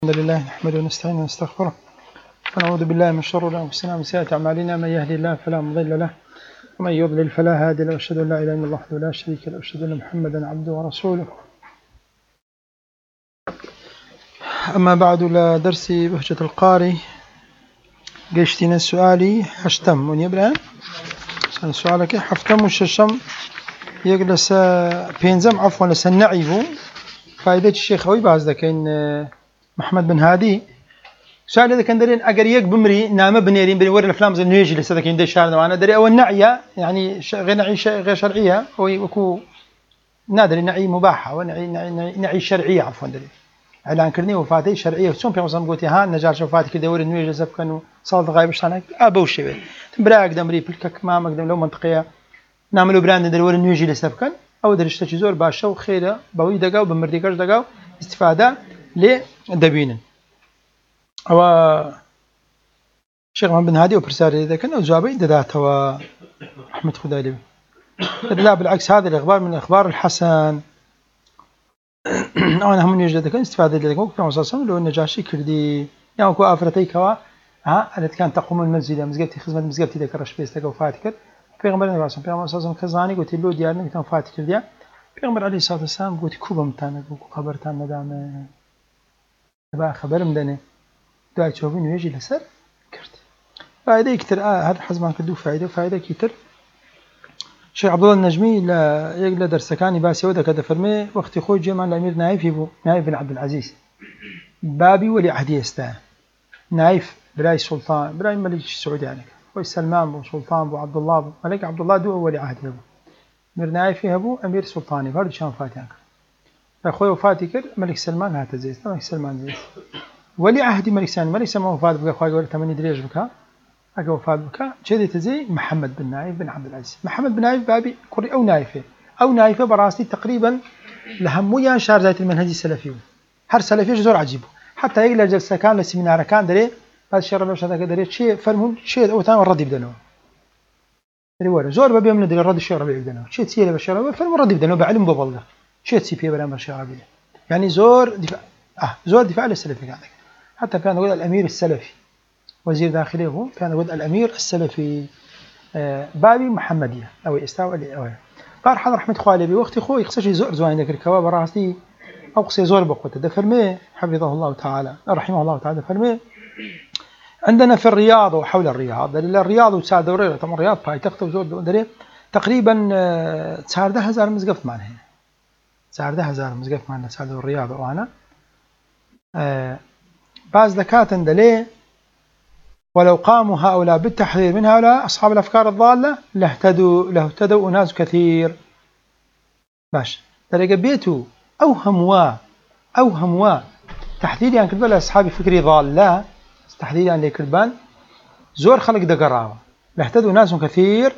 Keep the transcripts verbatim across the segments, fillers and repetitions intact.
الحمد لله نحمده ونستعينه ونستغفره ونعوذ بالله من شرور انفسنا ومن سيئات اعمالنا. من يهدي الله فلا مضل له ومن يضلل فلا هادي له، واشهد ان لا اله الا الله وحده لا شريك له، واشهد ان محمدا عبده ورسوله. اما بعد، لدرس بهجة القاري قيشتنا السؤالي حشتم من يبرا سؤالك حفتم والششم يجلس بينزم عفوا لسنعيبو فائدة الشيخ خوي بعض ذاكين محمد بن هادي سؤال إذا كان درين أجر يك بمري نام بنيرين بني ور الأفلام زي نيجي لسه ذاكين ده شارنا وأنا دري أو النعية يعني غير نعي غير شرعية أو وكو نادر نعي مباحة ونعي نعي, نعي شرعية عفوا دري إعلان كرني وفاتي شرعية وسوم في مصام قلت ها نجار شوفاتي كده ور نيجي لسه كانوا صاد غايب إشتانك أبو شيء تبرع أقدم ري بالكك ما أقدم لو منطقية نعملوا براند دري ور نيجي لسه كان أو درشت تجزور باشا وخيرة بوي دقاو بمرديكش دقاو استفادة لدبين. أو شيخ محمد بن هادي وبرسال إذا كان أجابي دذاته وأحمد خدايلي لا بالعكس، هذه الأخبار من الأخبار الحسن. أنا هم يوجد كان استفادة لذلك وكفر مصاصم لو النجاشي كردي يعني كوا أفرتي كوا ها التي كان تقوم المسجد مزجتي خدمة مزجتي ذكرش بيستك وفاتكر پیغمبر نبی اسلام پیغمبر اساسم خزانی گویی لو دیار نمیتونم فاتح کردیا پیغمبر علیه الصلاة والسلام گویی کوبم تانه گو خبر تان ندامه با خبرم دنه دعای چوبین ویجی لسر کرد فایده کتر هر حزمان کدو فایده فایده کتر. شيخ عبد الله النجمي لا يقل درسكاني باسي ودا كذا فرمي وقت خوي جمع الأمير نايف يبو نايف بن عبد العزيز بابي ولي عهدي استا نايف براي سلطان براي ملك السعودية يعني سلمان بو سلطان بو عبد الله بو ملك عبد الله دو أولي عهد أبو أمير نايف أبو أمير سلطاني فرد شان فاتيان أخوي وفاتي كر ملك سلمان هات زيت ملك سلمان زيت ولي عهدي ملك سلمان ملك سلمان وفات بقى أخوي قول ثمانية دريج بكا أجا وفات بكا شدي تزي محمد بن نايف بن عبد العزيز محمد بن نايف بابي كوري أو نايفه أو نايفه براسي تقريبا لهمويا شار ذات المنهج السلفي هر سلفي زور عجيبه حتى يقل جلسة كان لسيمينار كان دري هذا الشيء ربنا هذا كده شيء فرمون شيء أو ثاني الرد يبدأ ريوار زور ببيع من الرد الشيء ربنا يبدأ شيء تسيله بالشيء فرمون الرد يبدأ بعلم ببلغ شيء تسيبه برامج الشيء ربنا يعني زور دفاع آه زور دفاع للسلفي عندك حتى كان يقول الأمير السلفي وزير داخليه هو كان يقول الأمير السلفي آه بابي محمدية أو استوى اللي أوه بار حضر رحمة خوالي بوقت خوي يخصش زور زوين ذكر كواب راسي أو قصي زور بقوته ده فرمي حفظه الله تعالى رحمه الله تعالى فرمي عندنا في الرياض وحول الرياض دليل الرياض وتساعد دوري طبعا الرياض بايتخت وزور دري تقريبا تساعد هزار مزقف معنا هنا تساعد هزار مزقف معنا تساعد الرياض وانا آه بعض ذكات دليل ولو قاموا هؤلاء بالتحذير من هؤلاء أصحاب الأفكار الضالة لاهتدوا لاهتدوا أناس كثير باش دليل بيتو أوهموا أوهموا تحذير يعني كتب أصحاب فكري ضالة تحديد عن ليكربان زور خلق دقراوة لاهتدوا ناس كثير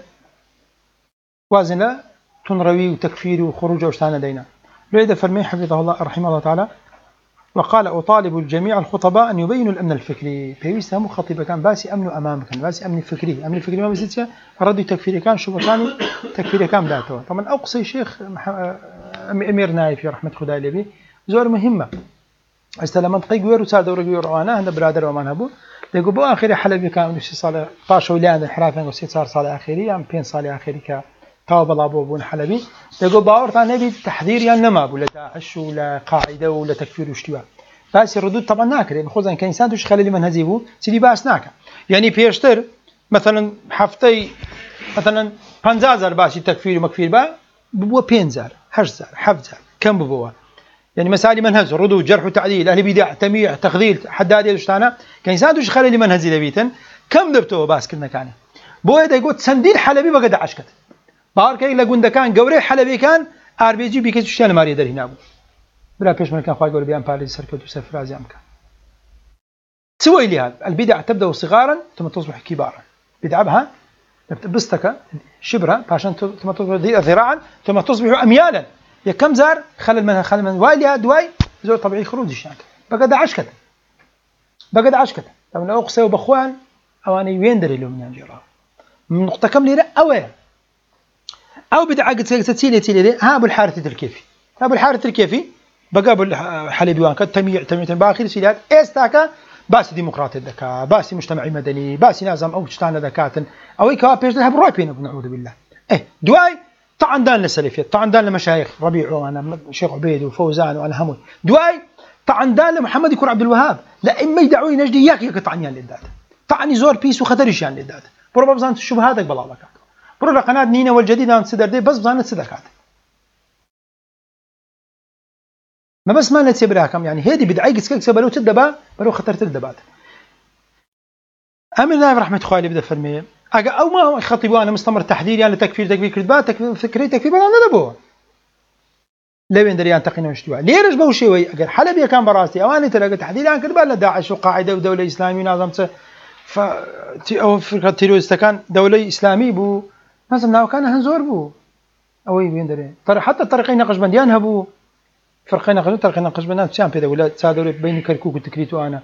وازن تنروي وتكفير وخروج واشتانا دينا لذا فرمي حفظه الله رحمه الله تعالى وقال أطالب الجميع الخطباء أن يبينوا الأمن الفكري فيسا مخطبة كان باسي أمن أمامك باسي أمن فكري أمن فكري ما بسيتها ردوا تكفيري كان شبكاني تكفيري كان داتوا طبعا أقصي شيخ أمير نايف رحمة خداي لبي زور مهمة استلم منطقي وير وساد ورجور وانا هذا برادر وما نبو يقول بو اخر حلبي كان شي صار طاشوا لي عند الحرافه وسي صار صالح اخيري ام بين صالح اخيري ك توب لابو بون حلبي يقول باور ثاني نبي تحذير يا نما ولا داعش ولا قاعده ولا تكفير واشتواء بس الردود طبعا ناكر خصوصا كان انسان توش خلي من هزيبو سيدي باس ناكا يعني بيشتر مثلا حفتي مثلا خمسة آلاف باشي تكفير ومكفير با بو خمسة آلاف عشرة آلاف سبعة آلاف كم ببوا يعني مسائل منهج ردود جرح وتعديل أهل بدع تمييع تخذيل حداد يشتانا كان يساعدوش خلي لي منهج لبيتن كم دبتوا باس كنا كان بويا دا يقول سنديل حلبي بقى عشكت بار كي لا قندا كان قوري حلبي كان ار بي جي بيكيت شان ماري در هنا بلا بيش من كان خاي يقول بيان باريس سيركت وسفر ازيام كان سوي لي هذا البدع تبدا صغارا ثم تصبح كبارا بدعها بستك شبرا عشان ثم تصبح ذراعا ثم تصبح اميالا يا كم زار خلى المنهج خلى من والي دواي زور طبيعي خروج الشاك بقى ده عشكت بقى ده عشكت طب لو اقصى وبخوان او انا وين دري له من جرا من نقطه كامله لا او او بدعه تسيلي تسيلي ها ابو الحارث الكيفي ابو الحارث الكيفي بقى حلبي وان كان تميع تميع باخر سيدات استاكا باس ديمقراطي دكا باس مجتمعي مدني باس نظام او تشتان دكاتن او يكا بيج لها بروي بين نعوذ بالله ايه دواي طبعا دان السلفيه طبعا دان المشايخ ربيع وانا شيخ عبيد وفوزان وانا همون دواي طبعا دان محمد يكون عبد الوهاب لا اما يدعوي نجدي ياك ياك طعن يعني للدات طعني زور بيس وخطرش يعني للدات برو بزانت الشبهات بلا لك برو قناه نينا والجديده نصدر دي بس بزانت صدقات ما بس ما نتسبراكم يعني هذه بدعي كسك سبلو تدبا برو خطر تدبات امن الله رحمه خوالي بدا فرمي او ما خطيبوا انا مستمر تحذير يعني تكفير تكفير كذبات تكفير فكري تكفير بلا ندبو لا بين دريان تقينا وشتوا ليه رجبوا شيء اگر حلبيه كان براستي اواني تلقى تحذير عن كذبات لا داعش وقاعده ودوله اسلاميه نظام ف او فكره تيروست كان دوله اسلامي بو لازم ناو كان هنزور بو او بين دري ترى حتى الطريقين نقشبنديان هبو فرقين نقشبند طريقين نقشبندان تشام بيدا ولا تصادر بين كركوك وتكريت وانا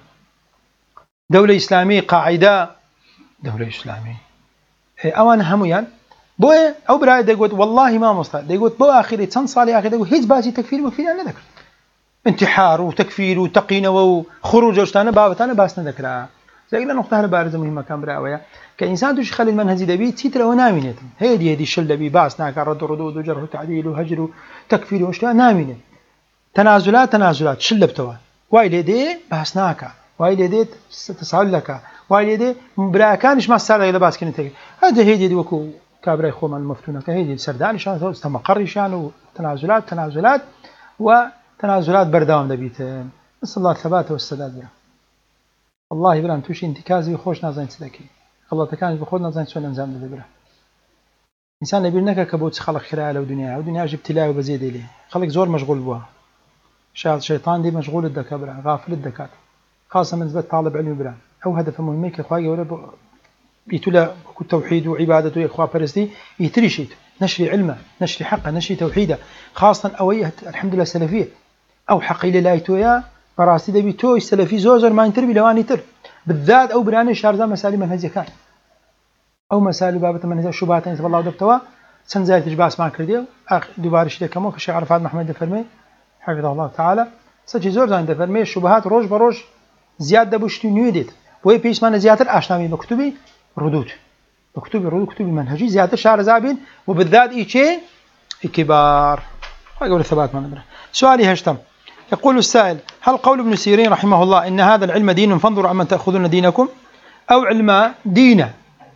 دوله اسلاميه قاعده دوله اسلاميه اوان هميان بو او براي دقوت والله ما مصطفى دقوت بو اخر تن صالي اخر دقوت هيج باسي تكفير وكفير انا ذكر انتحار وتكفير وتقينه وخروج وشتانه بابتانه باسنا ذكرها زي قلنا نقطه بارزه مهمه كان براويه كانسان توش يخلي المنهج دبي تيتر ونامينه هذه هذه الشل دبي باسنا رد ردود وجرح وتعديل وهجر وتكفير واشتاء نامينه تنازلات تنازلات شلبتوا واي لدي باسناك واي لدي تسال لك واي لدي برا كانش ما صار الى باس كنت هذا هي دي وكو كابري خوما المفتونه هي سردان شان استمقر شان تنازلات تنازلات وتنازلات بردام دبيت نسال الله الثبات والسداد والله بلا توش انتكازي خوش نازين صدقي الله تكان بخود نازين سو انزام دبره انسان لبينك كبوت خلق خلال ودنيا ودنيا جبت لا وبزيد ليه خلق زور مشغول بها شاهد شيطان دي مشغول الدكابره غافل الدكاتره خاصه من زبط طالب علم بلا او هدف مهم يا اخويا ولا بيتلا التوحيد وعبادته يا اخويا فرستي يتري شيء نشر علمه نشر حقه نشر توحيده خاصه اويه الحمد لله سلفيه او حقيله لايتويا فراسي دبي تو السلفي زوزر ما ينتر بلواني تر بالذات او براني شارزه مسالي منهج كان او مسالي بابه منهج شبهات ان الله دبتوا سنزايت جباس ما كرديو اخ دوبارش لكمو الشيخ عرفات محمد فرمي حفظه الله تعالى سجي زور زان فرمي الشبهات روج بروج زياده بوشتي نيدت وي بيش مان زياده اشنامي مكتوبي ردود مكتوبي ردود كتبي منهجي زياده شعر زابين وبالذات ايشي كبار اقول الثبات ما ندري سؤالي هشتم يقول السائل هل قول ابن سيرين رحمه الله ان هذا العلم دين فانظروا عمن تاخذون دينكم او علم دين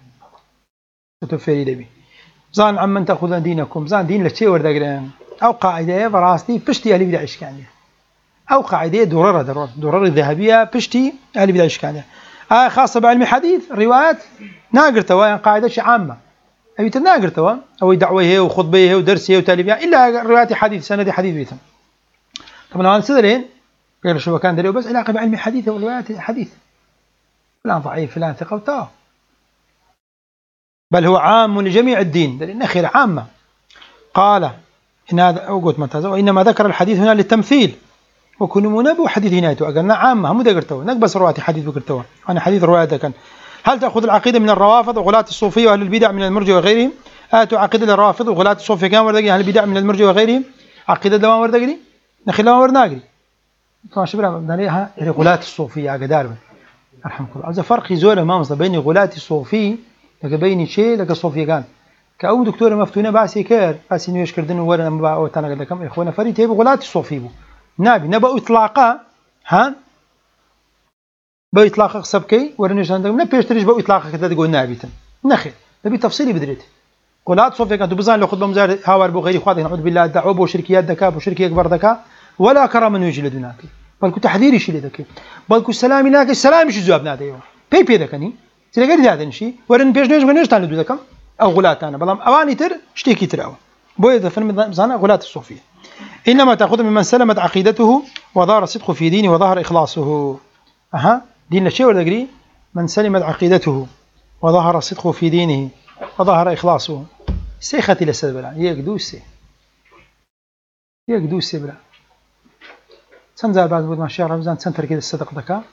تفسيري دبي زان عمن تاخذون دينكم زان دين لشي وردقران او قاعده براستي بشتي اهل بدع اشكاليه او قاعده درره درره درره ذهبيه بشتي اهل بدع اشكاليه آه خاصه بعلم الحديث روايات ناقرتوا قاعده شي عامه اي تناقرتوا او دعوه وخطبه ودرسه وتاليفيه الا روايات حديث سند حديث بيتم طبعا انا سدرين غير شو كان دري بس علاقه بعلم الحديث وروايات الحديث فلان ضعيف فلان ثقه وتا بل هو عام لجميع الدين لان خير عامه قال ان هذا اوقات ممتاز وانما ذكر الحديث هنا للتمثيل وكن منبه حديث هنا قالنا عامه هم ذكرتوا نقبس رواتي حديث ذكرتوا انا حديث روايته كان هل تاخذ العقيده من الروافض وغلاة الصوفيه واهل البدع من المرجئه وغيرهم اتوا عقيده الروافض وغلاة الصوفيه كان وردقي اهل البدع من المرجئه وغيرهم عقيده دوام وردقي نخلي ما ورناقري طبعا شبرا بدنيها غلاة الصوفيه قدار رحمك الله اذا فرق زول ما مصدر بين غلاة الصوفي لك بين شيء لك صوفيه كان كأو دكتوره مفتونه باسي كير باسي نيش كردن ولا ما او تانا لكم اخوانا فريت هي غلاة الصوفي نبي نبا اطلاقا ها باطلاق سبكي ورنيش عندهم لا بيشتريش باطلاق كذا تقول نابيتن نخي نبي تفصيلي بدريت قولات صوفيا كانت بزان لو خطبه مزار هاور بو غير اخواتي نعوذ بالله دعوه بو شركيات دكا وشركه اكبر دكا ولا كرم من يجلد هناك بل كنت تحذيري شي لذاك بل كنت سلامي هناك السلام مش جواب نادي بي بي دكني تلقى غير هذا شيء ورن بيش نيش غنيش تاني دكم او غلات انا بلام اواني تر اشتكي تراو بو اذا فهم بزان غلات الصوفيه انما تاخذ ممن سلمت عقيدته وظهر صدقه في دينه وظهر اخلاصه اها دين الشيء ولا دغري من سلمت عقيدته وظهر صدقه في دينه وظهر اخلاصه سيختي لسبلا يقدوسي يقدوسي بلا سنزال بعد ما شاء الله رمضان سنتر كده الصدق دكا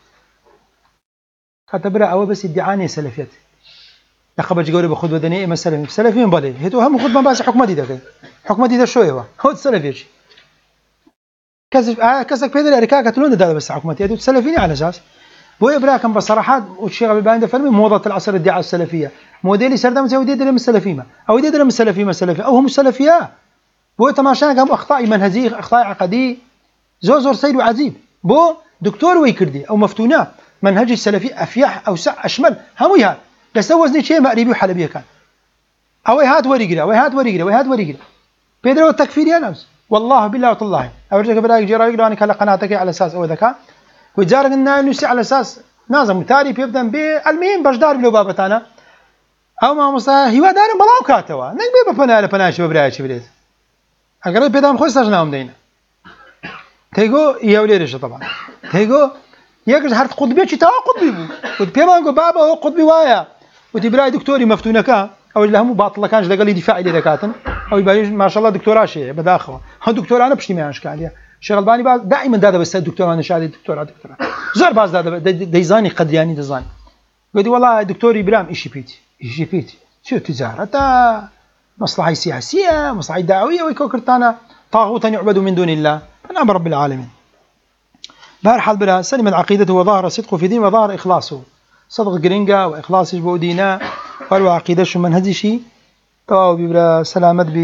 كتبرا او بس ادعاني سلفيات لقب جوري بخد ودني مثلا سلفيين بالي هتو هم خد ما بس حكمه دي دكا حكمه دي ده شويه هو السلفي كسب آه كسك بيدر أريكا كتلون ده بس حكومتي أدو السلفيين على أساس بوي براكم بصراحة والشيخ الباني فرمي موضة العصر الدعاء السلفية موديلي سردم زي ودي درم السلفية أو ودي درم السلفية السلفية أو هم السلفية بو تماشان قام أخطاء منهجية أخطاء عقدية زور زور سيد وعجيب بو دكتور ويكردي أو مفتونة منهج السلفي أفيح أو سع أشمل هم هاد بس وزني شيء مقريبي وحلبية كان أو هاد وريقرا وهاد وريقرا وهاد وريقرا بيدرو التكفير يا ناس والله بالله وطالله أورجك برايك جرا يقولوا أنا كلا قناتك على أساس أو ذكاء وجارك إنه نسي على أساس نازم تاري بيبدأ بالمهم بجدار بلو بابتنا أو ما مصا هو دار بلاو كاتوا نقبل بفنا لفنا شو برايك شو بريد أقرب بيدام خوش سجناهم دينا تيجو يوليرش طبعا تيجو يقدر هرت قطبي شيء تا قطبي بو وتبيمان بابا هو قطبي وايا وتبراي دكتوري مفتونك أو اللي هم باطل كانش ده قال لي دفاعي لذكاتن أو يبقى ما شاء الله دكتوراه شيء بداخله ها دكتور أنا بشتي معاش كان شغل الباني بعد دائما ده بس الدكتور أنا شادي دكتور دكتور زار باز ده ديزاني قدياني ديزاني قلت والله دكتور إبراهيم إيش بيتي إيش بيتي شو تجارة تا مصلحة سياسية مصلحة دعوية ويكوكرتانا طاغوتا يعبد من دون الله فنعم رب العالمين بهرحال بلا سلمت عقيدته وظهر صدقه في دين وظهر إخلاصه صدق جرينجا وإخلاص بودينا قالوا عقيدة شو من هذا شيء طاو بلا سلامت ب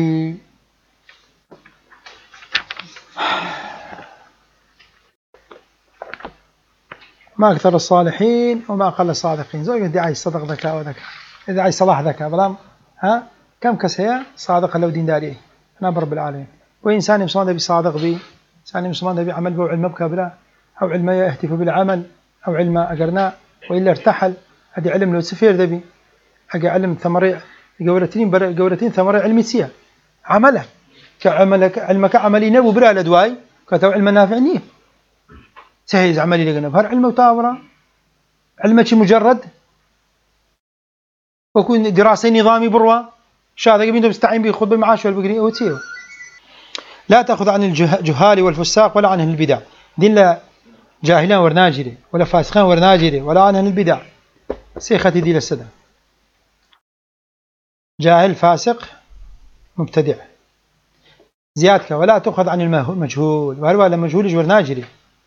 ما أكثر الصالحين وما أقل الصادقين زوج ادعي صدق ذكاء وذكاء ادعي صلاح ذكاء بلام ها كم كس هي صادق لو دين داري أنا برب العالمين وإنسان مسلمان بي صادق بي إنسان مسلمان بي عمل بو علم بكبرة أو علم يهتف بالعمل أو علم أجرنا وإلا ارتحل هذا علم لو سفير ذبي أجا علم ثمرة جورتين بر جورتين ثمرة علمية عمله كعملك علمك عملي نبو برا الأدواي كتو علم نافعني سهيز عملي لجنب هر علم وتاورة علمك مجرد وكون دراسة نظامي بروا شاذ قبل تستعين به خذ بالمعاش والبقري وتسيره لا تأخذ عن الجهال والفساق ولا عن أهل البدع دين لا جاهلان ورناجري ولا فاسقان ورناجري ولا عن أهل البدع سيختي دي للسدى جاهل فاسق مبتدع زيادك ولا تأخذ عن المجهول وهل ولا مجهول جور ناجري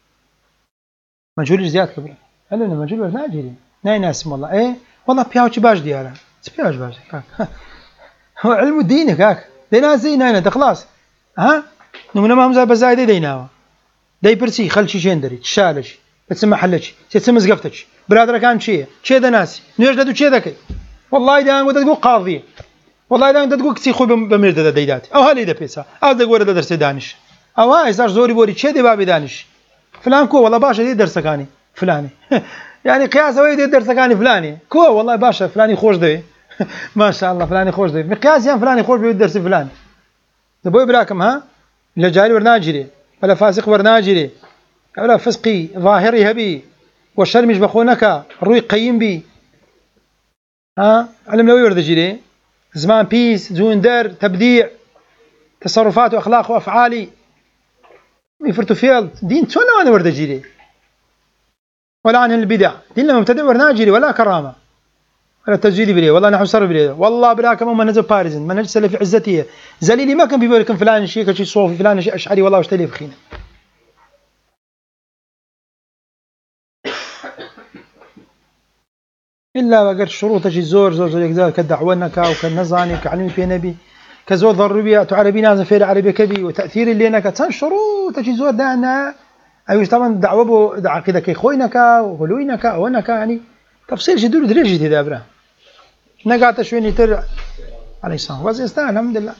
مجهول زيادك بلا هل أنا مجهول ورناجري ناي ناس والله إيه والله بياوش باش ديالا بياوش باش هو علم الدين كاك دينا زي ناينا خلاص ها نمنا ما همزة بزايدة ديناوا داي برسي خل شي شندري تشالش تسمى حلش تسمى زقفتش برادر كان شيء شيء ده ناسي نيش ده شيء ذاك والله ده أنقول تقول قاضي والله ده تقول كسي خوي بمرد ده ديدات أو هالي ده بيسا أو ده قول ده درس دانش أو هاي صار زوري بوري شيء ده باب دانش فلان كو والله باشا دي درس كاني فلاني يعني قياس هو دي درس كاني فلاني كو والله باشا فلاني خوش ده ما شاء الله فلاني خوش ده مقياس يعني فلاني خوش بيدرس فلان تبوي براكم ها لا جاهل ورناجري ولا فاسق ورناجري ولا فسقي ظاهري هبي والشر مش بخونك الروي قيم بي ها علم لو يورد جري زمان بيس زون در تبديع تصرفات واخلاق وافعالي يفرتو فيل دين تونا وانا ورد جري ولا عن البدع دين لما مبتدع ورناجري ولا كرامه ولا تسجيلي بريه والله نحو سر بريه والله براكم ما نزل باريزن ما نجلس في عزتيه زليلي ما كان بيقول لكم فلان شيء كشي صوفي فلان شيء اشعري والله واشتري بخينه إلا وقت شروط شيء زور زور زور يجزاك كدعوانك أو كالنزاني كعلمي في نبي كزور ضرورية تعربي نازل في العربية كبي وتأثير اللي أنك تسان شروط شيء زور دعنا أيوة طبعا دعوة بو دع كذا كيخوينك وغلوينك وأنك يعني تفصيل جدول درجة هذا برا نقعت شوية تر عليه الصلاة والسلام الحمد لله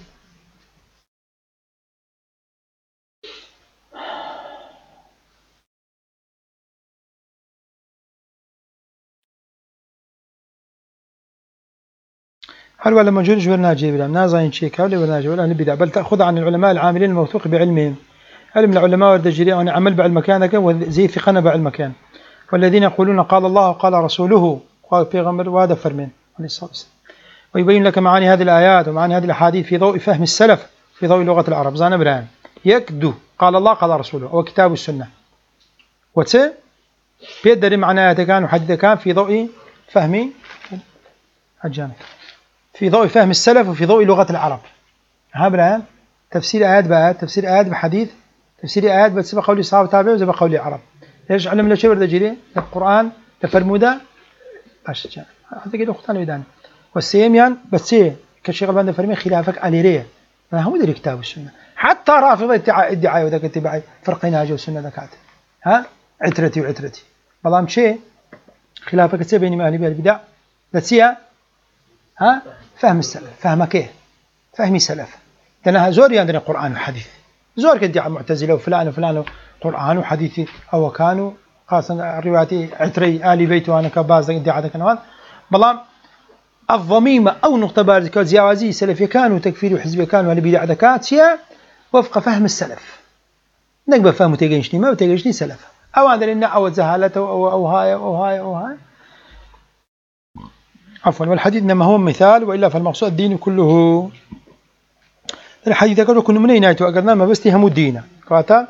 هل ولا مجهول جبر ناجي بلا نازين شيء كاولي ولا ناجي ولا نبدأ بل تأخذ عن العلماء العاملين الموثوق بعلمهم علم العلماء والدجري أن عمل بعلمك وزي ثقنا بعلمك والذين يقولون قال الله وقال رسوله قال بيغمر وهذا فرمين عليه الصلاة والسلام ويبين لك معاني هذه الآيات ومعاني هذه الأحاديث في ضوء فهم السلف في ضوء لغة العرب زانا بران يكدو قال الله قال رسوله وكتاب السنة وتسي بيدري معنى كان وحديث كان في ضوء فهم حجانك في ضوء فهم السلف وفي ضوء لغة العرب ها بران تفسير آيات بآيات تفسير آيات بحديث تفسير آيات بس بقولي صحابة تابعين وزي بقولي عرب ليش علم لشيء ورد جري القرآن تفرمودا أشجع هذا كده أختان ويدان والسيميان بس كشيء قبل فرمي خلافك أليريه ما هو ذي الكتاب والسنة حتى رافضة ادعاء ادعاء وذاك اتباعي فرقنا جو السنة ذكات ها عترتي وعترتي بلام شيء خلافك تسي بين أهل البدع لتسيا ها فهم السلف فهمك إيه فهمي سلف لأنها زور عندنا القرآن والحديث زور كدعاء معتزلة وفلان وفلان قرآن وحديث أو كانوا خاصة الروايات عتري آل بيت وأنا كباز ادعاء ذاك النوال بلام الضميمة أو نقطة بارزة زياوازي سلفي كانوا وتكفير وحزبي كانوا على بدع ذكات هي وفق فهم السلف نقبل فهم تيجيشني ما وتيجيشني سلف أو هذا لنا أو زهالته أو أو هاي أو هاي أو هاي عفوا والحديث إنما هو مثال وإلا فالمقصود الدين كله الحديث كله كنا من ينايته أقرنا ما بس تهموا الدين كواتا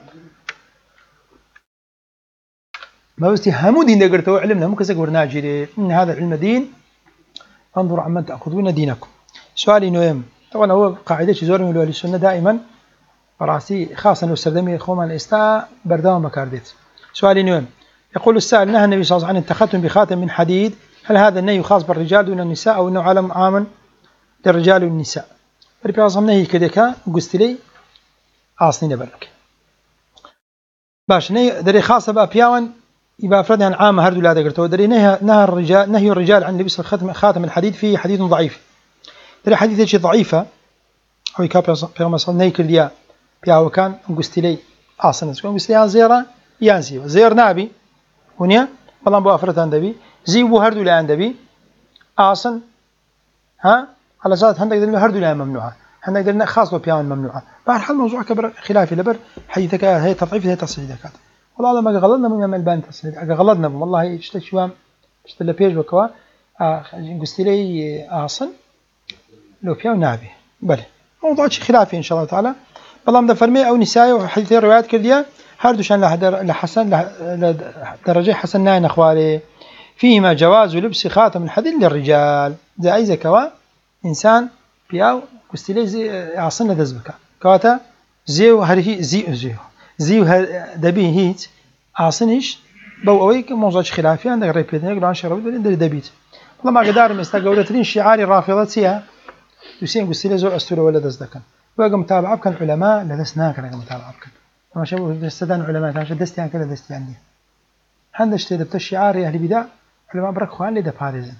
ما بس تهموا دين دقرته علمنا ممكن سكور ناجري إن هذا العلم دين انظروا عمن تأخذون دينكم سؤالي نويم طبعا هو قاعدة زور من أهل السنة دائما راسي خاصة لو استخدمي خوما الاستاء بردام بكارديت سؤالي نويم يقول السائل نهى النبي صلى الله عليه وسلم عن التختم بخاتم من حديد هل هذا النهي خاص بالرجال دون النساء أو أنه عالم عام للرجال والنساء النبي صلى الله عليه وسلم نهي كذا قلت لي أصلي نبرك باش نهي دري خاصة بأبياون يبقى أفراد عن عام هردو لا ذكرته دري نهى نهى الرجال نهي الرجال عن لبس الختم خاتم الحديد في حديث ضعيف دري حديث شيء ضعيفة أو يكاب بيوم صل نهي كليا بياو كان قلت لي أصلا قلت لي زيرة يانسي زير نابي هنا والله بو أفراد عن دبي زي بو هردو لا عن دبي أصلا ها على زاد هندك دلنا هردو لا ممنوعة هندك دلنا خاص بيان ممنوعة بعد حال موضوع كبر خلافي لبر حديثك هي تضعيف هي تصحيح ذكات والله ما غلطنا من يعمل بان تصحيح غلطنا والله اشتك شو اشتلا بيج وكوا قلت لي أصلا لو بيان نابي بله موضوع شيء خلافي إن شاء الله تعالى والله مده فرمي أو نساء وحديث الروايات كردية هردو شان لحدر لحسن لدرجة حسن ناين أخوالي فيما جواز لبس خاتم الحديد للرجال زي أي زكوا إنسان بياو كستيلي زي عصنا دزبكا كواتا زيو هرهي زيو زيو زيو دبي هيت عصنيش بو أويك موضوع خلافي عندك ريبيتني يقولون شربت ولا دبيت والله ما قدار مستقولتين شعاري رافضة سيها يسين كستيلي زو أستورة ولا دزدكا وقا متابعة كان علماء لدسنا كان متابعة كان ما شافوا دستان علماء كان دستي عن كذا دستي عني هندش تدبت الشعاري أهل بدع علماء برك خوان لي دباريزن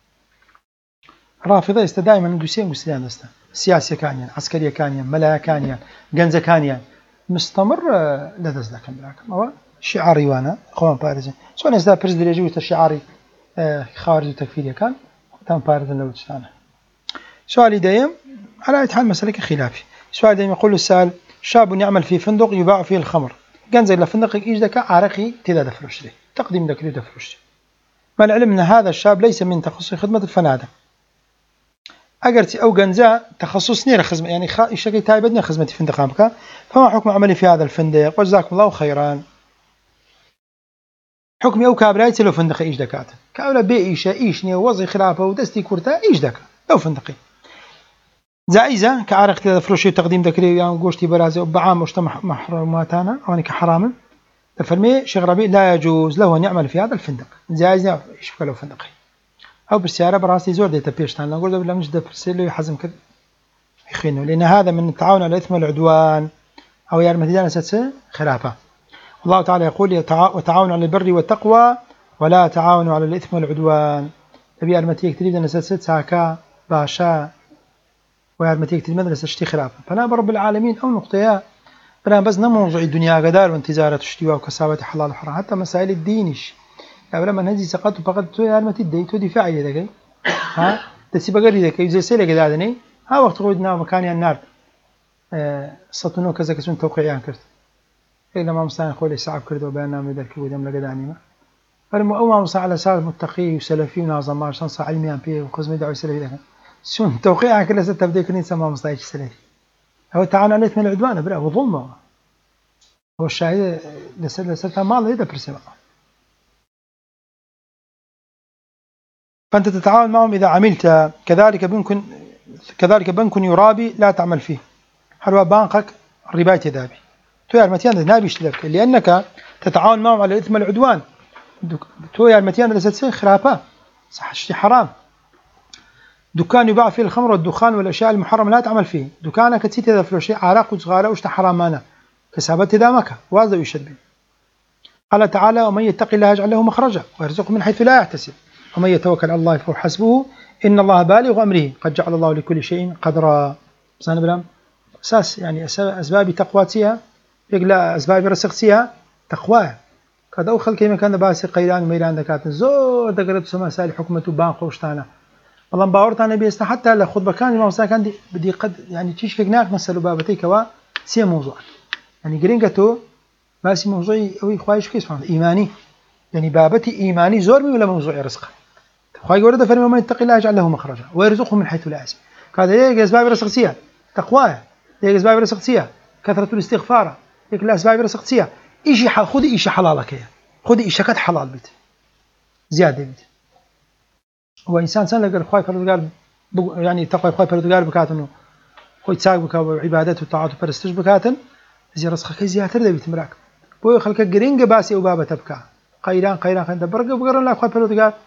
رافضة است دائما ندوسين قستيان دستا سياسية كانيا عسكرية كانيا ملايا كانيا جنزة كانيا مستمر لدز لكن براكم هو شعاري وانا خوان باريزن سواء است برز درجوي الشعاري خارج تكفيرية كان تام باريزن لو تشانه سؤالي دايم على أي حال مسألة خلافي سؤال دايم يقول السائل شاب يعمل في فندق يباع فيه الخمر جنزة إلى فندق إيش ذاك عرقي تلا دفرشتي تقديم ذاك اللي دفرشتي ما العلم أن هذا الشاب ليس من تخصص خدمة الفنادق أجرتي أو جنزة تخصص نير خدمة يعني خا الشيء تايبدني خدمة فندق عمك فما حكم عملي في هذا الفندق وجزاكم الله خيرا حكمي أو كابرايتي لو فندق إيش دكات كأولا بيئيشة إيشني ووظي خلافه ودستي كورتا إيش دكا لو فندقي جائزة كعرق كذا فروشي وتقديم ذكري يعني قوشتي برازة وبعام وشت محرماتنا أو أنا كحرام فالمي شغربي لا يجوز له أن يعمل في هذا الفندق جائزة إيش فكله فندقي أو بالسيارة براسي زور ديتا بيشتان نقول له مش ده برسيله يحزم كذا يخينه لأن هذا من التعاون على الإثم والعدوان أو يعني مدينة ستة خلافة الله تعالى يقول وتعاون على البر والتقوى ولا تعاونوا على الإثم والعدوان تبي أرمتيك تريد أن ستة ساكا باشا وأرمتيك تريد مدرسة شتي خلافة فأنا برب العالمين أو نقطة فأنا بس نموضوع الدنيا قدار وانتزارة تشتيوا وكسابة حلال وحرام حتى مسائل الدينش يعني لما نجي سقط فقط تو يعني ما تدي تو دفاعي ذاك ها تسي بقري ذاك يجي سيله كذا هذني ها وقت قودنا مكان النار أه سطنو كذا كسون توقيعان كرت إلا ما مستعين خولي صعب كردو بيننا من ذاك ودم لقداني ما فلما أول مصع على سال متقي وسلفي وناظم ما شنص علمي عن فيه وقسم دعوة سلفي ذاك سون توقيعان كله ستبدأ كني سما مستعين سلفي هو تعاون على الإثم والعدوان برا وظلمه هو الشاهد لسه لسه ما الله يدا برسمه فأنت تتعاون معهم إذا عملت كذلك بنك كذلك بنك يرابي لا تعمل فيه هل هو بانقك رباية ذابي تو يارمتيان نابيش لك لأنك تتعاون معهم على الإثم والعدوان. تو يارمتيان لسه خرافة صح شيء حرام. دكان يباع فيه الخمر والدخان والأشياء المحرمة لا تعمل فيه. دكانك تسيت هذا فلوشي عراق وصغارة وش حرام أنا كسبت دامك واضح ويشد. قال تعالى ومن يتق الله يجعل له مخرجا ويرزقه من حيث لا يحتسب ومن يتوكل على الله فهو حسبه إن الله بالغ أمره قد جعل الله لكل شيء قدرا. صار بلام أساس يعني أسباب تقواتها يقلا أسباب رسختها تقوى. كذا أخل كلمة كان باس قيران وميلان ذكات زور ذكرت سما سال حكمة بان خوشتانا والله باورت أنا بيست حتى لخطبة كان ما كان دي بدي قد يعني تيش فيناك مسألة بابتي كوا سي موضوع يعني جرينجتو بس موضوعي أوي خوايش كيس فهم إيماني يعني بابتي إيماني زور ولا موضوع رزق خواي ورد فرم من يتقي الله يجعل له مخرجا ويرزقه من حيث لا يحتسب. هذا هي أسباب رزقتها تقوى هي أسباب رزقتها كثرة الاستغفار هيك الأسباب رزقتها. إيشي خذي إيشي حلالك هي خذي إيشي كت حلال بيت زيادة بيت. هو إنسان سنة لقى خواي فرد يعني تقوى خواي فرد قال بكاتنه خوي تساق بك وعبادته وطاعته برستش بكاتن زي رزقك زيادة ده بيت مراك بوي خلك جرينج باسي وبابا تبكى قيران قيران خند برقة بقرن لا خواي فرد قال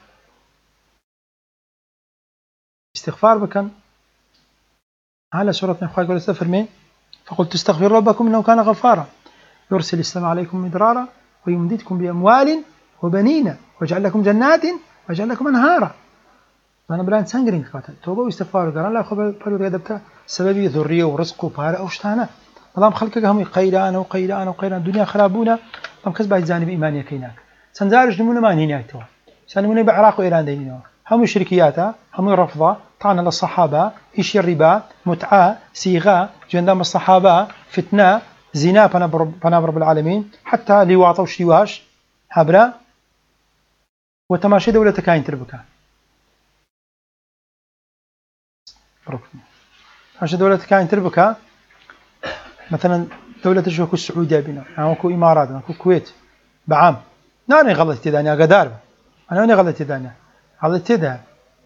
استغفار بكن على سورة خواي قال استغفر فقلت استغفر ربكم إنه كان غفارا يرسل السماء عليكم مدرارا ويمددكم بأموال وبنين ويجعل لكم جنات ويجعل لكم أنهارا. أنا بلان سانجرين قاتل توبة واستغفار قال لا خبر فرد قدبته سببي ذرية ورزق وبارة أوشتانا اللهم خلقك هم قيران وقيران وقيران الدنيا خرابونا هم كسب جانب إيمانية كيناك سنزارج نمونا ما هناك توا سنمونا بعراق وإيران ديننا هم شركياتها هم رفضة طعنا للصحابة إيش الربا متعة صيغة جندام الصحابة فتنة زنا بناب رب العالمين حتى لواطة وشيواش هبرا وتماشي دولة كاين تربكا تماشي دولة كاين تربكا مثلا دولة جوكو السعودية بنا أو كو إمارات أو كو الكويت بعام ناني غلطت دانيا قدار أنا أنا غلطت دانيا غلطت دانيا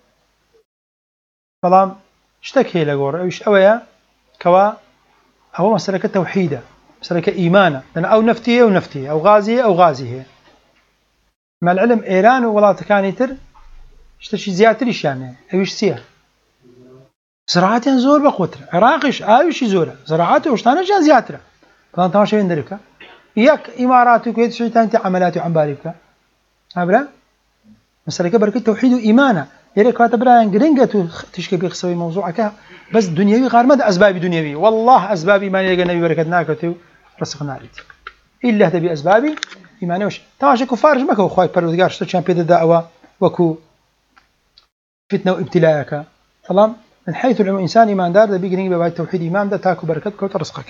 فلام اشتكي لغور أو إيش أويا كوا هو مسألة توحيدة مسألة إيمانة لأن أو نفتيه أو نفتيه أو غازيه أو غازيه مع العلم إيران ولا تكانيتر اشتشي زيادة ليشانه أيش سيا زراعتين زور بقوتر عراقش أيش زورة زراعته وشتانه جان زيادة فلان تماشي من ذلك ياك إمارات وكويت شيء أنت عملات وعم باريبك هبلا مسألة بركة توحيد وإيمانة يرى كاتب براين جرينجة تشكي بيخسوي موضوعك بس دنيوي غير مدى أسباب دنيوي والله أسباب إيمانية يلقى النبي بركتناك وتو رسخنا عليك إلا هذا بأسباب إيمانية وش تماشي كفار جمك وخواي بردقار شتو كان بيد الدعوة وكو فتنة وابتلاءك تمام من حيث العلم إنسان إيمان دار ده بيجرينج ببعد توحيد إيمان ده تاكو بركتك وترزقك.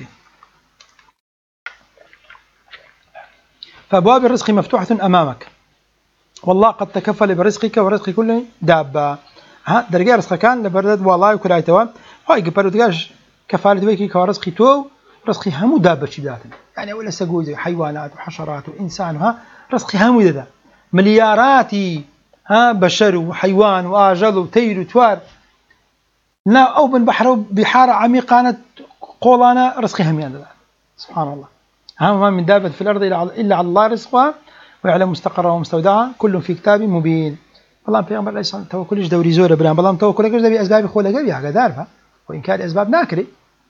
فأبواب الرزق مفتوحة أمامك والله قد تكفل برزقك ورزق كل دابة. ها درجة رزق كان لبردد والله وكل عيتوا هاي بردقاش كفالة ويكي كورزقي تو رزقي هم دابة شداتنا يعني ولا سجوزي حيوانات وحشرات وإنسان ها رزقي هم ذا ملياراتي ها بشر وحيوان وآجل وتير وتوار لا أو من بحر بحارة عميقة قولانا رزقي هم ذا سبحان الله. ها ما من دابة في الأرض إلا على الله رزقها ويعلم مستقرها ومستودعها كل في كتاب مبين. والله بيغمر ليس توكلش دوري زورة بلان بالله توكلك ده بأسباب خولة جبي حاجة دارفة وإن كان أسباب ناكري.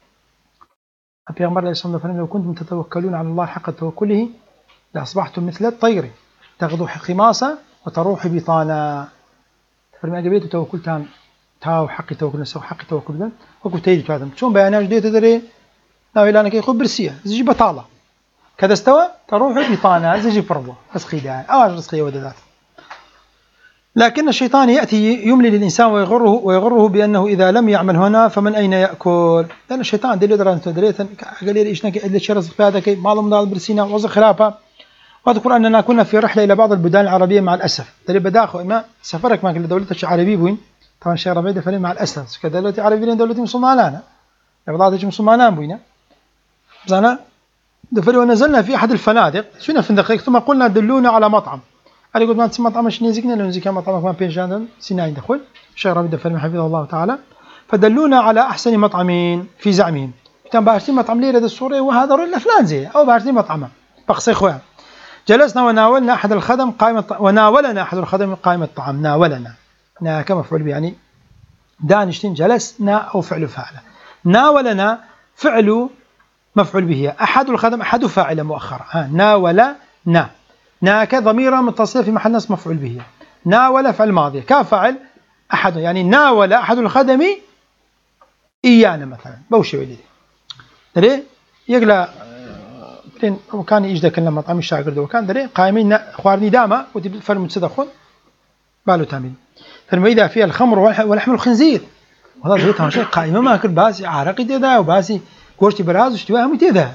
بيغمر ليس لو كنتم تتوكلون على الله حق توكله لأصبحتم مثل الطير تغدو خماصة وتروح بطانا. فرمي أجابيته توكلتان تاو حق توكل نسوا حق توكل ذا وقلت تيجي هذا شون بياناش دي تدري لا إلا أنا كي يخبر برسية زي بطالة كذا استوى تروح بطانا زي فرضه رزقي ده أو رزقي ودذات. لكن الشيطان يأتي يملي للإنسان ويغره ويغره بأنه إذا لم يعمل هنا فمن أين يأكل. لأن الشيطان دليل دران تدريثا قال لي إيش نك اللي شرز في هذا كي معلوم دال برسينا وزخ خلافة. وأذكر أننا كنا في رحلة إلى بعض البلدان العربية مع الأسف دليل بداخل ما سفرك ما كل دولة العربية وين طبعا الشيء ربيع دفعين مع الأسف كدولة عربية دولة مسلمانة بعضها مسلمانان بوينا زنا دفعوا ونزلنا في أحد الفنادق شنو فندق ثم قلنا دلونا على مطعم. أنا قلت ما تسمى مطعم شنو زيكنا لأن زيك مطعم ما بين جاندل سيناء دخل الشيخ ربيع دفعين حفظه الله تعالى فدلونا على أحسن مطعمين في زعمهم كان باشتي مطعم ليرة الصورة وهذا رأي فلان زي أو باشتي مطعمه بقصي خويا. جلسنا وناولنا أحد الخدم قائمة وناولنا أحد الخدم قائمة الطعام. ناولنا نا كما فعل به يعني دانشتين جلسنا أو فعل فاعل. ناولنا فعل مفعول به، أحد الخدم أحد فاعل مؤخرا. ها ناولنا ناك ضمير متصل في محل نصب مفعول به. ناول فعل ماضي كفعل أحد يعني ناول أحد الخدم إيانا مثلا بوشي ولدي دري يقلا وكان يجد كلمة مطعم الشاعر دو كان دري قائمين خوارني داما وتبدأ فرم تصدقون بالو تامين فرم إذا فيها الخمر ولحم الخنزير وهذا زيتها شيء قائمة ما كل باسي عرقي تدا وباسي كوشتي براز واشتواها متدا.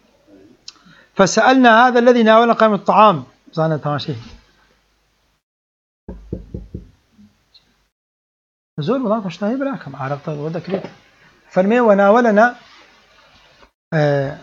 فسألنا هذا الذي ناولنا قائمة الطعام زانا تماشي زول والله مشتهي براكم عرفت ودك ليه فرمي وناولنا آه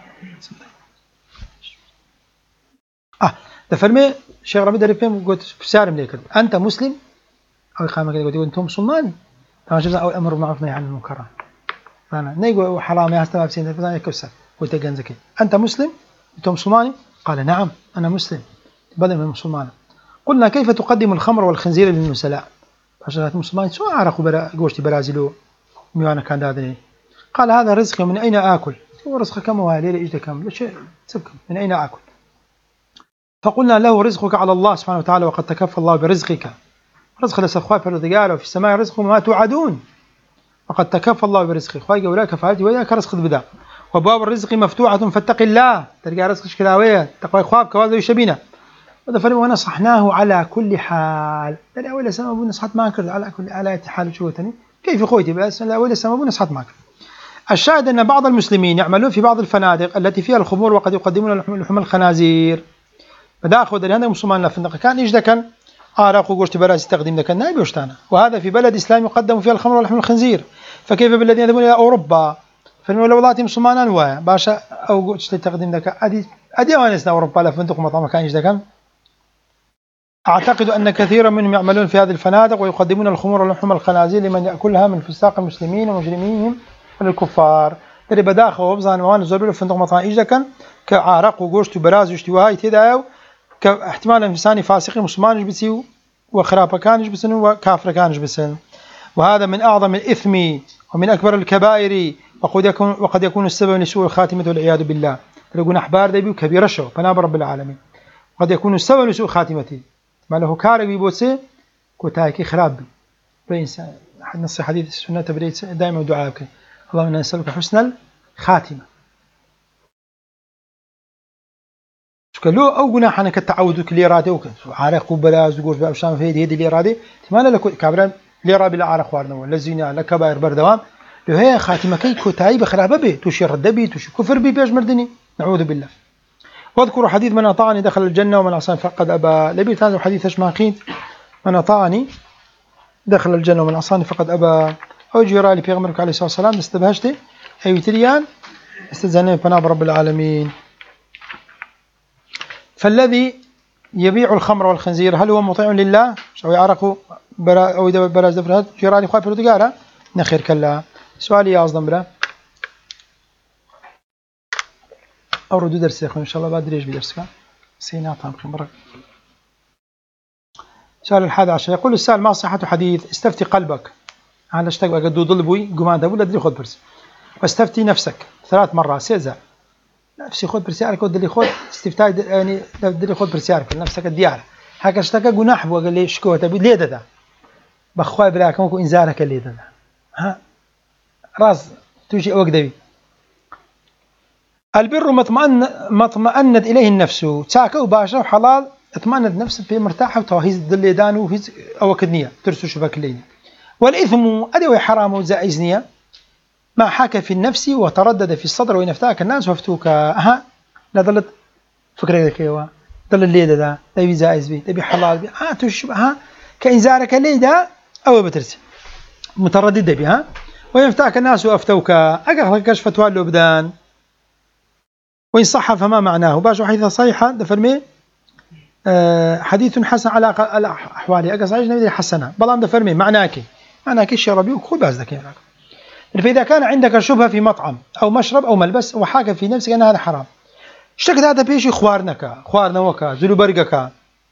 اه ده فرمي الشيخ ربيع دريفين قلت بسارم ليك انت مسلم او قائمه كده قلت انتم مسلمان طبعا شفنا او امر بالمعروف والنهي عن المنكر انا نيجو حرام يا استاذ بسين فلان يكسر قلت جنزك انت مسلم انتم مسلماني قال نعم انا مسلم بدل من مسلمان. قلنا كيف تقدم الخمر والخنزير للنسلاء عشان المسلمين سواء عرقوا برا قوشتي برازيلو ميوانا كان دادني. قال هذا رزقي من أين آكل؟ هو رزقك كم وهالي لإجت كم لا شيء سبكم من أين آكل؟ فقلنا له رزقك على الله سبحانه وتعالى وقد تكفى الله برزقك. رزق لسخواء في الرزق وفي السماء رزق ما توعدون وقد تكفى الله برزقك خواي ولاك فعلت وياك رزق بدا وباب الرزق مفتوحة فاتق الله تلقى رزق شكلاوية تقوى خواب كوازو يشبينا. هذا فرق ونصحناه على كل حال. لا أول سنة أبو نصحت معك على كل على حال شو تاني كيف خويتي بس لا أول سنة أبو نصحت معك. الشاهد أن بعض المسلمين يعملون في بعض الفنادق التي فيها الخمور وقد يقدمون لحوم الخنازير. بداخل ده هذا مسلمان لفندق كان إيش ده كان عرق وقشت براس تقديم ده كان نايب وشتانا وهذا في بلد إسلامي يقدم فيها الخمر ولحم الخنزير. فكيف بالذين يذهبون إلى أوروبا فالمولات مسلمان أنواع باشا أو قشت تقديم ده كان أدي أدي وانسنا أوروبا لفندق مطعم كان إيش ده كان. أعتقد أن كثيرا منهم يعملون في هذه الفنادق ويقدمون الخمور ولحوم الخنازير لمن يأكلها من فساق المسلمين ومجرميهم من الكفار. تري بداخل وبزان موان زربيل فندق مطعم إيش ده كان كعرق وقشت وبراز واشتواهاي تداو كاحتمال إنساني فاسق مسلمان بسيو وخرابة كانش بسن وكافر كانش بسن. وهذا من أعظم الإثم ومن أكبر الكبائر وقد يكون وقد يكون السبب لسوء الخاتمة والعياذ بالله. يقولون أحبار دبي وكبير شو فناب رب العالمين قد يكون السبب لسوء خاتمته ما له كارك بيبوسه كتاكي خراب بإنسان. نص حديث السنة تبريد دائما دعاءك اللهم إنا نسألك حسن الخاتمة. شكله أو جناح أنا كتعود كل إرادة وكن عارق وبلاز وجوش بأبشام في هذه هذه الإرادة تمالا لك كابرا لإرادة لا عارق وارنا ولا زينة لا كبائر بردوام له هي خاتمة كي كتاي بخرابة به تشير الدبي تشير كفر بي بيج مردني نعوذ بالله. واذكر حديث من أطاعني دخل الجنة ومن عصاني فقد أبى. لبيت هذا الحديث أشماخين من أطاعني دخل الجنة ومن عصاني فقد أبى. أو جرى لي بيغمرك عليه الصلاة والسلام استبهشتي أي تريان استزانين فناب رب العالمين. فالذي يبيع الخمر والخنزير هل هو مطيع لله أو يعرق برا أو إذا براز دفرات جرى لي خاف الرتقارة نخير كلا. سؤالي يا أصدم بلا أو ردود درس يا أخوان إن شاء الله بعد ليش بدرسك سينا طعم خمرك. سؤال الحادي عشر يقول السائل ما صحة حديث استفتي قلبك على اشتاق قد ضلبوي قمان دبول أدري خذ برس واستفتي نفسك ثلاث مرات سيزا نفسي خذ برسيارك ودلي خذ استفتاء يعني دلي خذ برسيارك نفسك الديار هكا اشتكى جناح وقال لي شكوه تبي ليه ده بخوي براك ممكن إنزارك اللي ده ها راس توجي وقدبي. البر مطمئن مطمئند إليه النفس تاكو باشا وحلال اطمئنت نفسه في مرتاحة وتوهيز دلي دانو وهيز أو كدنية ترسو شبك الليل. والإثم أدوي حرام وزائزنية ما حاك في النفس وتردد في الصدر وإن افتاك الناس وافتوك أها لا ضلت فكرة كيوا ضل الليل ده تبي زائز بي تبي حلال بي ها تشبه ها كإنزارك الليل ده أو بترسي متردد بي ها وإن افتاك الناس وافتوك أقرأ كشف فتوى الأبدان وإن صح فما معناه باش حديث صحيحة دفرمي أه حديث حسن على أحواله أقرأ صحيح نبي حسنة بلان دفرمي معناك معناك الشربي وكل باز ذاك فإذا كان عندك شبهة في مطعم أو مشرب أو ملبس وحاك في نفسك أن هذا حرام اشتكت هذا بيشي خوارنك خوارنا وكا زلو برقك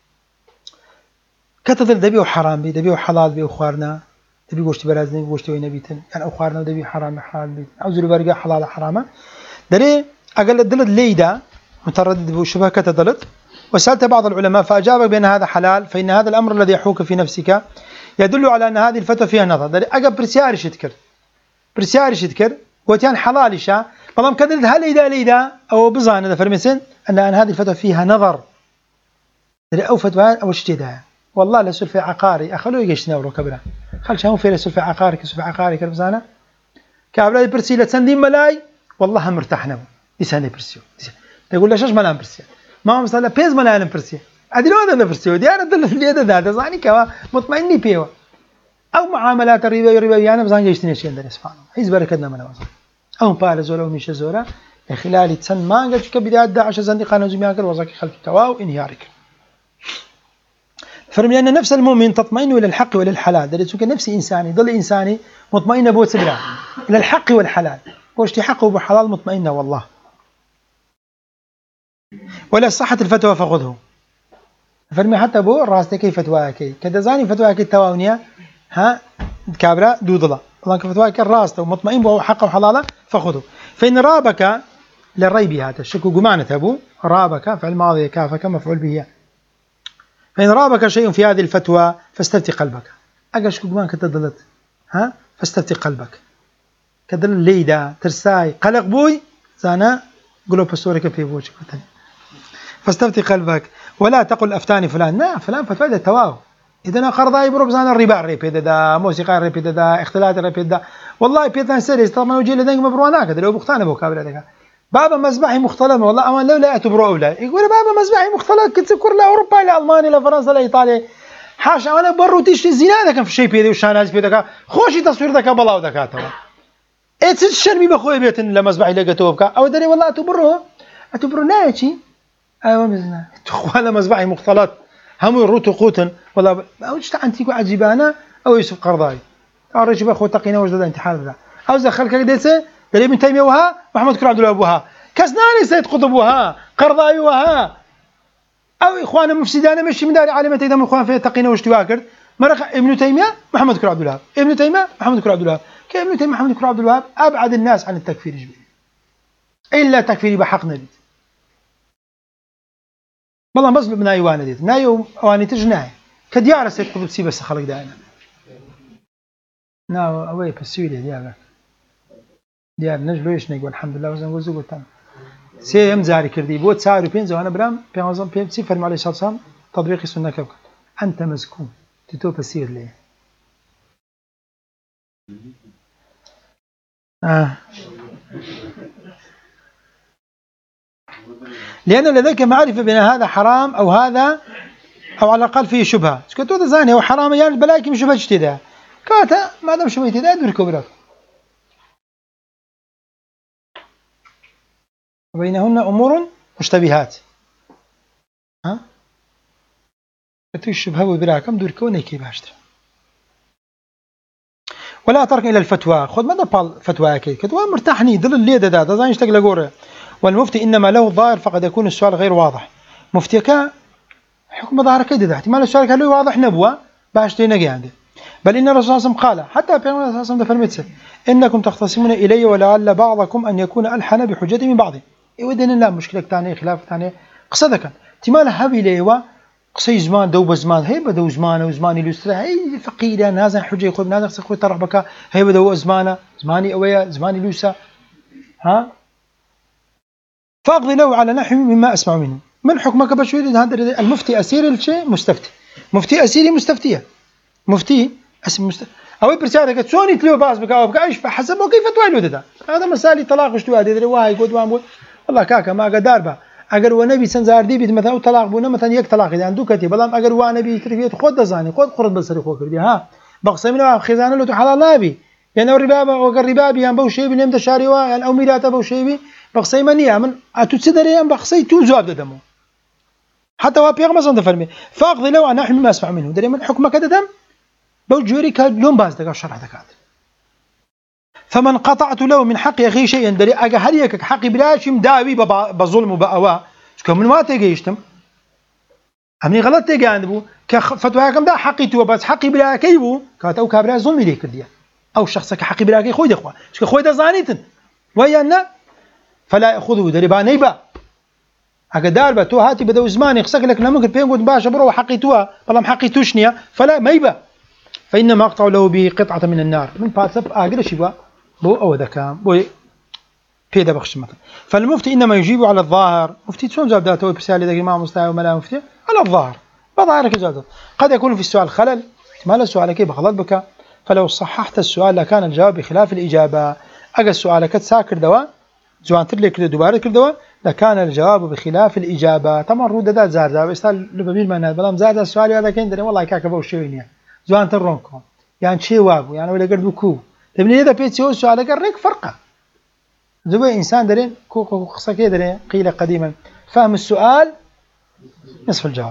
كتظل دبي وحرام بي دبي وحلال بي وخوارنا دبي قوشتي برازني قوشتي وينبيتن يعني أو خوارنا ودبي حرام حلال بي أو زلو برقة حلال حرامة دري أقل الدلد ليدا متردد بشبهة كتدلت وسألت بعض العلماء فأجابك بأن هذا حلال فإن هذا الأمر الذي يحوك في نفسك يدل على أن هذه الفتوى فيها نظر دري أقل برسياري شتكر برسياري شتكر وتيان حلال شا بلام كدلت هل إذا ليدا أو بزان هذا فرمسن أن هذه الفتوى فيها نظر دري أو فتوى أو اشتداء والله لا سلفي عقاري أخلوه يجشنا ورو كبره خل شهون في سلفي عقاري كسلفي عقاري كربزانة كابلا برسي لتسندين ملاي والله مرتاحنا لساني برسيو تقول له شش ملان برسي ما هو مثلا بيز ملان برسي أدري هذا برسيو دي أنا دل اللي هذا هذا زاني كوا مطمئني بيوا أو معاملات الربا والربا يعني بزان جيشتني شيء عندنا سبحانه حيز بركتنا من وزن أو بار زورا ومش زورا خلال تسن ما قلت كبداية داعش زندي قانون زميان كل وزاك خلف التواو إنهيارك فرمي أن نفس المؤمن تطمئن إلى الحق وإلى الحلال دليل نفس إنساني ضل إنساني مطمئنة بوت سبرا إلى الحق والحلال واشتي حقه بحلال مطمئنة والله ولا صحة الفتوى فخذه فرمي حتى بو راستي كيف فتواكي كذا زاني فتواكي التواونية ها كابرا دودلا الله كفتواكي الراست ومطمئن به حقه وحلاله فخذه فإن رابك للريب هذا الشك جمعنة أبو رابك فعل ماضي كافك مفعول به فإن رابك شيء في هذه الفتوى فاستفتي قلبك أجش كجمان كتدلت ها فاستفتي قلبك كدل ليدا ترساي قلق بوي زانا قلوا بسورك في بوجهك فاستفتي قلبك ولا تقل أفتاني فلان لا فلان فتوى ده تواه إذا أنا قرضاي بروب زانا الربا الربا ده موسيقى الربا ده اختلاط الربا ده والله بيتنا سيريس طبعا وجي لديك مبروناك ده لو بختانه بوكابل ده بابا مذبحي مختلط والله أمان لو لا أتبرو أولا يقول بابا مذبحي مختلط كنت تذكر لأوروبا لألمانيا لفرنسا لإيطاليا حاشا أنا برو تيش الزنا ده كان في شيء بيدي وشاناز بيدك خوشي تصوير ذاك بلاو ذاك إيه تشربي بخوي بيت لمذبحي لقيته بك أو دري والله أتبرو أتبرو نايتي أيوة مزنا تخوانا مذبحي مختلط هم يروتوا قوتن والله أو إيش تعنتيكوا عجيبانا أو يوسف قرضاي أرجع بخو تقينا وجد انتحار ذا أو زخل كذا دري ابن تيمية وها محمد كرم عبد الوهاب وها كسناني سيد قطب وها قرضاي وها أو إخوانا مفسدانا مشي من دار عالمة إذا من إخوان في تقينا واشتواكر مرخ ابن تيمية محمد كرم عبد الوهاب ابن تيمية محمد كرم عبد الوهاب كيف ابن تيمية محمد كرم عبد الوهاب أبعد الناس عن التكفير جبين إلا تكفيري بحق نبيت والله مظلم ناي وانا ديت ناي واني تجناي كديار سيد قطب سي بس خلق دائما ناو أوي بسيولي ديار ديار نجلو إيش نقول الحمد لله وزن وزوج تام سيم زاري كردي بوت سعر بينز وأنا برام بينزم بين سفر معلش صام تطبيق السنة كيف أنت مسكون تتو بسير ليه آه. لأن لديك معرفة بأن هذا حرام أو هذا أو على الأقل فيه شبهة سكتوا هذا زاني أو حرام يعني البلاكي مش شبهة اجتداء كاتا ما دام شبهة اجتداء دور كبرك وبينهن أمور مشتبهات ها كتو الشبهة وبراكم دور كوني كي باشتر ولا ترك إلى الفتوى خذ ماذا بال فتوى كي كتوى مرتاحني دل اللي ده ده زين يشتغل جورة والمفتي إنما له ظاهر فقد يكون السؤال غير واضح مفتيك حكم ظاهر كده ده احتمال السؤال كان له واضح نبوة باشتي نجي عنده بل إن الرسول صلى الله عليه وسلم قال حتى في الرسول صلى الله عليه وسلم إنكم تختصمون إلي ولعل بعضكم أن يكون ألحن بحجته من بعض يودين لا مشكلة ثانية خلاف ثانية قصدك احتمال هبي ليوا قصي زمان دوب زمان هي بدو زمانه وزماني لوسترا هي فقيرة نازل حجة يقول نازل سخوي طرح بك هي بدو زمانه زماني أويا زماني لوسا ها فأقضي له على نحو مما أسمع منه من حكمك بشوي هذا المفتي أسير الشيء مستفتي مفتي أسيري مستفتية مفتي اسم مست أو برسالة كتسوني تلو باز بك أو بك إيش فحسب وكيف تويلو ده هذا مسالي طلاق وشتوا هذا ده واحد يقول وامول والله كاكا ما قدار به اگر و نبی سنزار دی بید مثلا طلاق بونه مثلا یک طلاق دی اندو کتی بلام اگر و نبی تربیت خود دزانی خود خورد بسری خود کردی ها بقسم منو خزانه لو حلال نبی يعني الربا او الربا بيان بو شيء بنم تشاري وا او ميراته بو شيء بقسم مني من اتتصدري ام بقسي تو زاب دمو حتى وا بيغ مثلا فرمي فاقضي لو انا ما اسمع منه دري من حكمك دم بو جوري كلون باز دغ شرح دكات فمن قطعت له من حق أخي شيئا دري أجا هريك حقي بلاش مداوي بظلم وبأوا كم ما تجيشتم أمني غلط تجي عنده كفتوى كم ده حقي تو بس حقي بلا كيبو كات أو كابرا ظلم ليك دي أو شخص كحقي بلا كي خوي دخوا شك خوي ده زانيتن ويانا فلا يأخذه دري نيبا أجا دار بتو هاتي بدو زمان يخسك لك لما ممكن بينقود باشا برو حقي توها والله حقي توشنيا فلا ما يبا فإنما أقطع له بقطعة من النار من باتسب أقدر شيء بو أو ذكاء بو بيدا بخش مثلا فالمفتي إنما يجيب على الظاهر مفتي شلون جاب ذاته بسالي ذا الإمام مستعي وملا مفتي على الظاهر بظاهرك جاب قد يكون في السؤال خلل ما له سؤال كيف غلط بك فلو صححت السؤال لكان الجواب بخلاف الإجابة أجا السؤال كت ساكر دواء جوان ترلي كده دوباره كده دواء لكان الجواب بخلاف الإجابة طبعا رود ذات زار زار استال لبابيل من هذا بلام زار السؤال هذا كين دري والله كاكبو شوينيا جوان ترونكم يعني شيء وابو يعني ولا قرد بكو تبني إذا بيتسيو السؤال قريك فرقة زوي إنسان درين كوكو قصة كده درين قيل قديما فهم السؤال نصف الجواب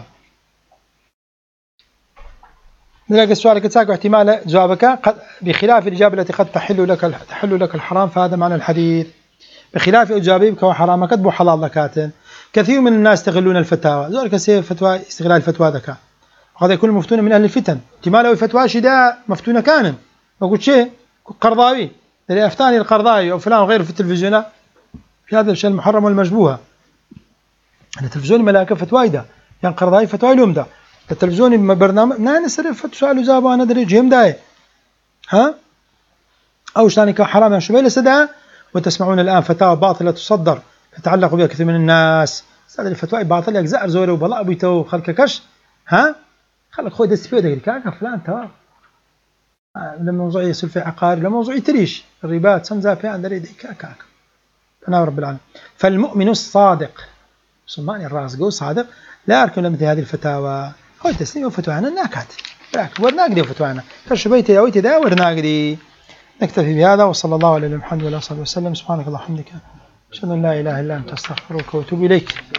نلاقي السؤال كتساق احتمال جوابك قد بخلاف الإجابة التي قد تحل لك تحل لك الحرام فهذا معنى الحديث بخلاف إجابيك وحرام كتب حلال لكاتن كثير من الناس يستغلون الفتاوى زول كثير فتوى استغلال الفتوى ذكاء وقد يكون مفتون من أهل الفتن احتمال لو فتوى شداء مفتونة كان بقول شيء قرضاوي اللي أفتاني القرضاوي أو فلان غيره في التلفزيون في هذا الشيء المحرم والمشبوه التلفزيون ملاك فتوى ده يعني قرضاوي فتوى لهم ده التلفزيون برنامج نحن نصرف سؤال وجواب أنا أدري جيم داي ها أو شاني كحرام يعني شو لسه وتسمعون الآن فتاوى باطلة تصدر يتعلق بها كثير من الناس هذه الفتوى باطلة يجزأر زوره وبلاء بيتو خلك كش ها خلك خوي دستفيد يقول كاكا فلان تمام لما موضوع يصير في عقار لما موضوع يتريش الربات سمزا في عند ريدي كاكا أنا رب العالمين فالمؤمن الصادق سلمان الراس جو صادق لا أركن مثل هذه الفتاوى خوي تسليم فتوى عنا ناكات لكن ورناقدي فتوى عنا كش بيتي أو تدا ورناقدي نكتفي بهذا وصلى الله على محمد وعلى آله وصحبه وسلم سبحانك اللهم وبحمدك أشهد أن لا إله إلا أنت أستغفرك وأتوب إليك.